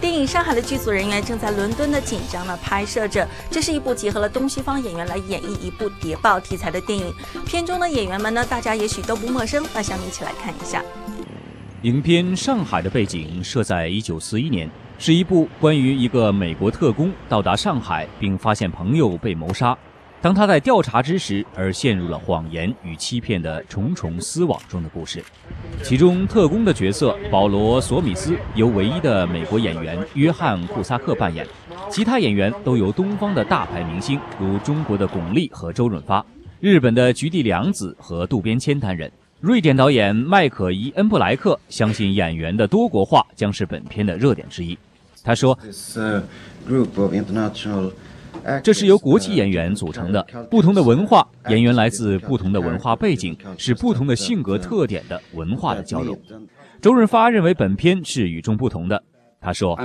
电影《上海》的剧组人员正在伦敦的紧张地拍摄着，这是一部结合了东西方演员来演绎一部谍报题材的电影。片中的演员们呢，大家也许都不陌生，那下面一起来看一下。 影片《上海》的背景设在1941年，是一部关于一个美国特工到达上海并发现朋友被谋杀，当他在调查之时而陷入了谎言与欺骗的重重丝网中的故事。其中特工的角色保罗·索米斯由唯一的美国演员约翰·库萨克扮演，其他演员都由东方的大牌明星，如中国的巩俐和周润发，日本的菊地凉子和渡边谦担任。瑞典导演麦可伊恩布莱克相信演员的多国化将是本片的热点之一。他说，这是由国际演员组成的，不同的文化，演员来自不同的文化背景，是不同的性格特点的文化的交融。周润发认为本片是与众不同的。他说，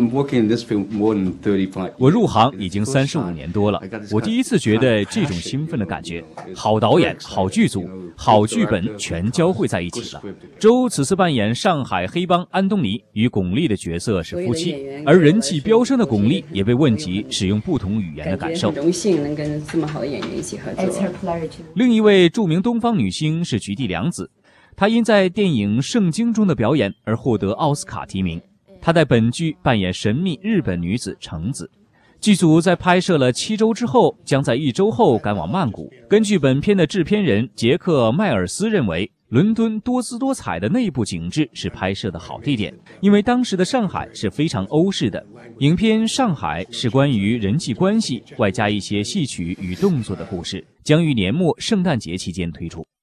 我入行已经35年多了，我第一次觉得这种兴奋的感觉，好导演、好剧组、好剧本全交汇在一起了。周此次扮演上海黑帮安东尼，与巩俐的角色是夫妻，而人气飙升的巩俐也被问及使用不同语言的感受。 很荣幸能跟这么好的演员一起合作。 另一位著名东方女星是菊地凉子，她因在电影《圣经》中的表演而获得奥斯卡提名。她在本剧扮演神秘日本女子橙子。剧组在拍摄了7周之后，将在1周后赶往曼谷。根据本片的制片人杰克·迈尔斯认为，伦敦多姿多彩的内部景致是拍摄的好地点，因为当时的上海是非常欧式的。影片《上海》是关于人际关系外加一些戏曲与动作的故事，将于年末圣诞节期间推出。